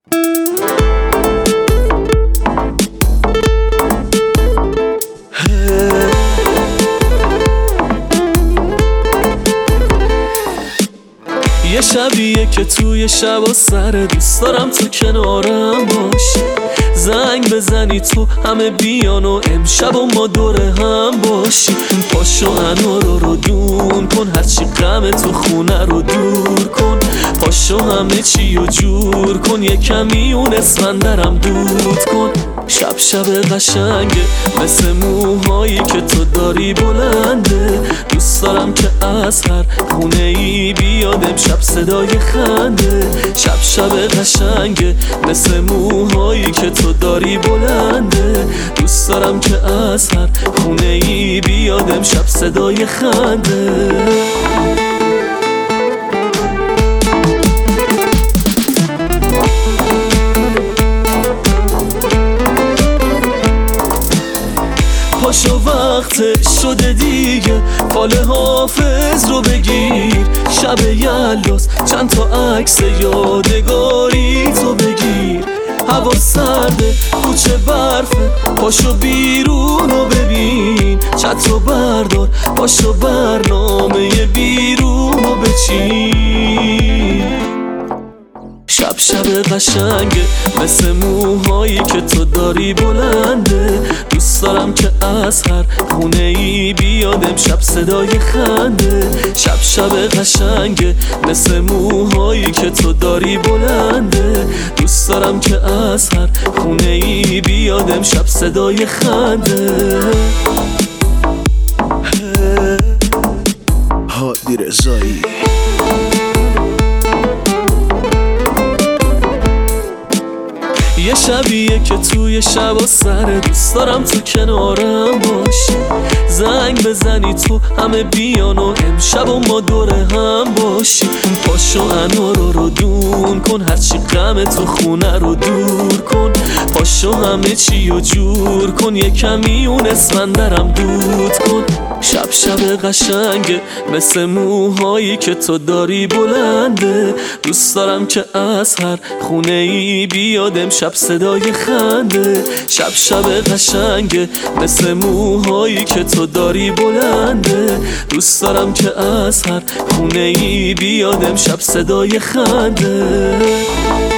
یه شبیه که توی شب و سر دوست دارم تو کنارم باشی، زنگ بزنی تو همه بیان و امشب و ما دور هم باشی. پاشو انارا رو دون کن، هرچی غم تو خونه رو دور کن. پاشو همه چی رو جور کن، یه کمی اون اسفندرم دود کن. شب قشنگه مثل موهایی که تو داری بلنده. دوست دارم که از هر خونه ای بیاد امشب صدای خنده. شب قشنگه مثل موهایی که تو داری بلنده. دوست دارم که از هر خونه ای بیاد امشب صدای خنده. پاشو وقت شده دیگه، فال حافظ رو بگیر. شب یلاس چند تا عکس یادگاری تو بگیر. هوا سرده کوچه برفه، پاشو بیرون رو ببین. چت رو بردار پاشو برنامه بیرون رو بچین. شب قشنگه مثل موهایی که تو داری بلنده. دوست دارم که از هر خونه ای بیاد امشب صدای خنده. شب قشنگه مثل موهایی که تو داری بلنده. دوست دارم که از هر خونه ای بیاد امشب صدای خنده. هادی رضایی. یه شبیه که توی شب و سر دوست دارم تو کنارم باشی، زنگ بزنی تو همه بیان و امشب و ما دور هم باشی. پاشو انارا رو دون کن، هرچی غم تو خونه رو دور کن. پاشو همه چی رو جور کن، یه کمی اون اسفندرم دود کن. شب قشنگه مثل موهایی که تو داری بلنده. دوست دارم که از هر خونه ای بیاد امشب صدای خنده. شب قشنگه مثل موهایی که تو داری بلنده. دوست دارم که از هر خونه ای بیاد امشب صدای خنده.